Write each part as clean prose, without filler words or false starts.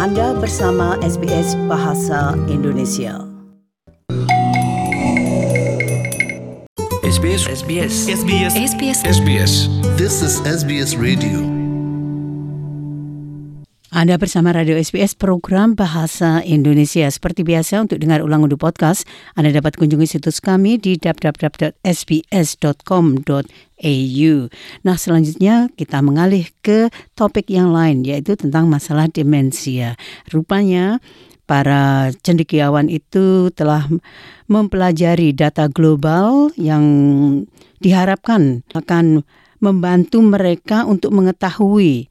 Anda bersama SBS Bahasa Indonesia. SBS. This is SBS Radio. Anda bersama Radio SBS program Bahasa Indonesia. Seperti biasa, untuk dengar ulang unduh podcast, Anda dapat kunjungi situs kami di www.sbs.com.au. Nah, selanjutnya kita mengalih ke topik yang lain, yaitu tentang masalah demensia. Rupanya, para cendekiawan itu telah mempelajari data global yang diharapkan akan membantu mereka untuk mengetahui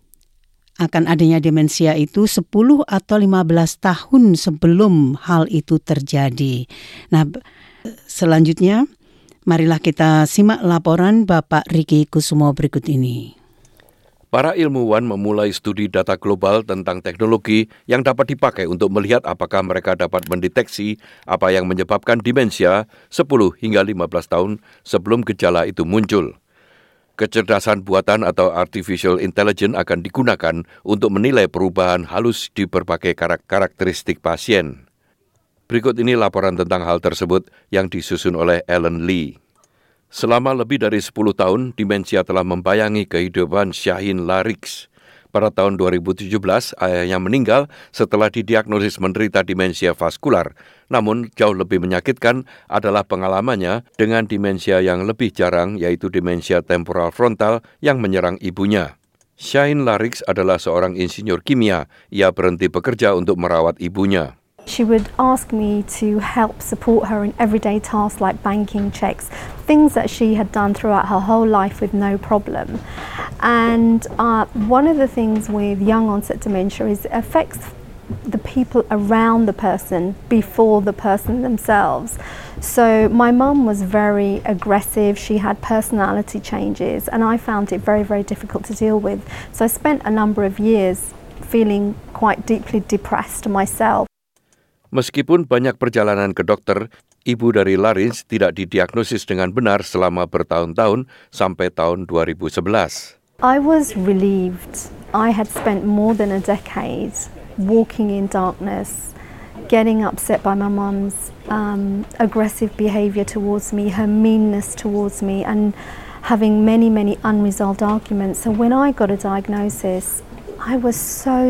akan adanya demensia itu 10 atau 15 tahun sebelum hal itu terjadi. Nah, selanjutnya marilah kita simak laporan Bapak Riki Kusumo berikut ini. Para ilmuwan memulai studi data global tentang teknologi yang dapat dipakai untuk melihat apakah mereka dapat mendeteksi apa yang menyebabkan demensia 10 hingga 15 tahun sebelum gejala itu muncul. Kecerdasan buatan atau artificial intelligence akan digunakan untuk menilai perubahan halus di berbagai karakteristik pasien. Berikut ini laporan tentang hal tersebut yang disusun oleh Ellen Lee. Selama lebih dari 10 tahun, demensia telah membayangi kehidupan Shahin Larix. Pada tahun 2017, ayahnya meninggal setelah didiagnosis menderita demensia vaskular. Namun, jauh lebih menyakitkan adalah pengalamannya dengan demensia yang lebih jarang, yaitu demensia temporal frontal yang menyerang ibunya. Shahin Larix adalah seorang insinyur kimia. Ia berhenti bekerja untuk merawat ibunya. She would ask me to help support her in everyday tasks like banking checks, things that she had done throughout her whole life with no problem. And one of the things with young onset dementia is it affects the people around the person before the person themselves. So my mum was very aggressive, she had personality changes, and I found it very, very difficult to deal with. So I spent a number of years feeling quite deeply depressed myself. Meskipun banyak perjalanan ke dokter, ibu dari Larins tidak didiagnosis dengan benar selama bertahun-tahun sampai tahun 2011. I was relieved. I had spent more than a decade walking in darkness, getting upset by my mum's aggressive behaviour towards me, her meanness towards me, and having many, many unresolved arguments. So when I got a diagnosis, I was so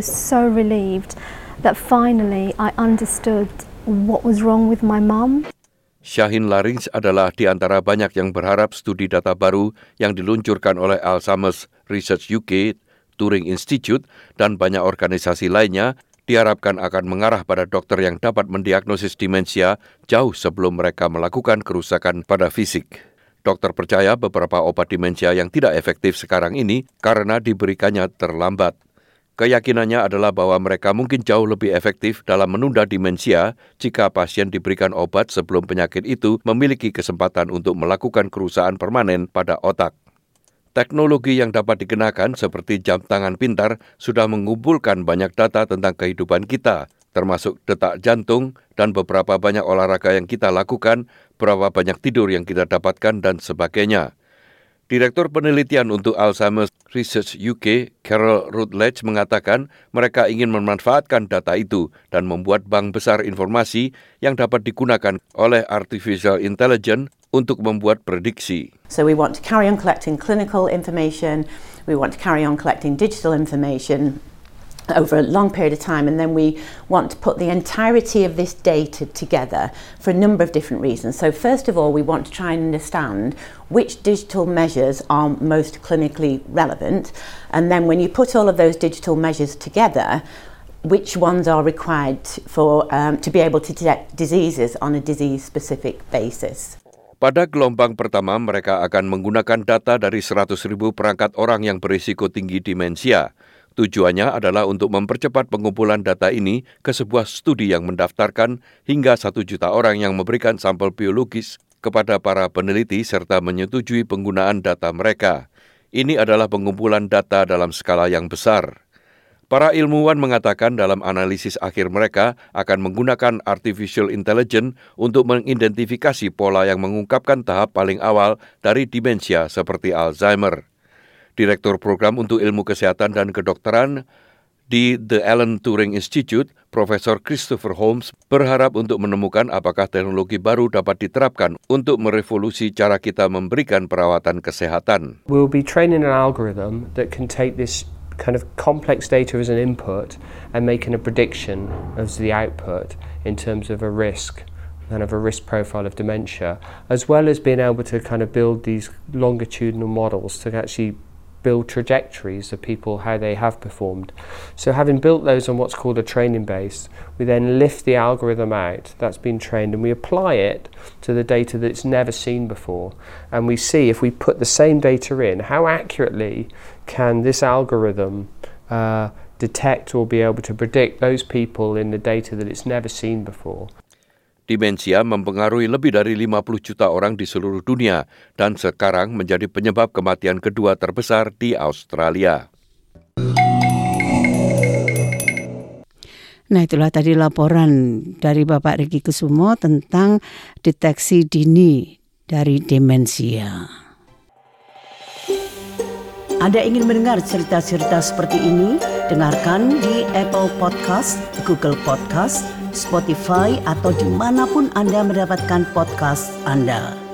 relieved that finally I understood what was wrong with my mum. Shahin Larix adalah di antara banyak yang berharap studi data baru yang diluncurkan oleh Alzheimer's Research UK, Turing Institute, dan banyak organisasi lainnya diharapkan akan mengarah pada dokter yang dapat mendiagnosis demensia jauh sebelum mereka melakukan kerusakan pada fisik. Dokter percaya beberapa obat demensia yang tidak efektif sekarang ini karena diberikannya terlambat. Keyakinannya adalah bahwa mereka mungkin jauh lebih efektif dalam menunda demensia jika pasien diberikan obat sebelum penyakit itu memiliki kesempatan untuk melakukan kerusakan permanen pada otak. Teknologi yang dapat dikenakan seperti jam tangan pintar sudah mengumpulkan banyak data tentang kehidupan kita, termasuk detak jantung dan beberapa banyak olahraga yang kita lakukan, berapa banyak tidur yang kita dapatkan, dan sebagainya. Direktur Penelitian untuk Alzheimer's Research UK, Carol Rutledge, mengatakan mereka ingin memanfaatkan data itu dan membuat bank besar informasi yang dapat digunakan oleh artificial intelligence untuk membuat prediksi. So we want to carry on collecting clinical information, we want to carry on collecting digital information over a long period of time, and then we want to put the entirety of this data together for a number of different reasons. So first of all, we want to try and understand which digital measures are most clinically relevant, and then when you put all of those digital measures together, which ones are required for to be able to detect diseases on a disease-specific basis. Pada gelombang pertama, mereka akan menggunakan data dari 100,000 perangkat orang yang berisiko tinggi demensia. Tujuannya adalah untuk mempercepat pengumpulan data ini ke sebuah studi yang mendaftarkan hingga 1 juta orang yang memberikan sampel biologis kepada para peneliti serta menyetujui penggunaan data mereka. Ini adalah pengumpulan data dalam skala yang besar. Para ilmuwan mengatakan dalam analisis akhir mereka akan menggunakan artificial intelligence untuk mengidentifikasi pola yang mengungkapkan tahap paling awal dari demensia seperti Alzheimer. Direktur Program untuk Ilmu Kesehatan dan Kedokteran Di The Alan Turing Institute, Profesor Christopher Holmes berharap untuk menemukan apakah teknologi baru dapat diterapkan untuk merevolusi cara kita memberikan perawatan kesehatan. We'll be training an algorithm that can take this kind of complex data as an input and making a prediction as the output in terms of a risk, kind of a risk profile of dementia, as well as being able to kind of build these longitudinal models to actually build trajectories of people, how they have performed. So having built those on what's called a training base, we then lift the algorithm out that's been trained and we apply it to the data that it's never seen before. And we see if we put the same data in, how accurately can this algorithm detect or be able to predict those people in the data that it's never seen before. Demensia mempengaruhi lebih dari 50 juta orang di seluruh dunia dan sekarang menjadi penyebab kematian kedua terbesar di Australia. Nah, itulah tadi laporan dari Bapak Riki Kusumo tentang deteksi dini dari demensia. Anda ingin mendengar cerita-cerita seperti ini? Dengarkan di Apple Podcast, Google Podcast, Spotify, atau dimanapun Anda mendapatkan podcast Anda.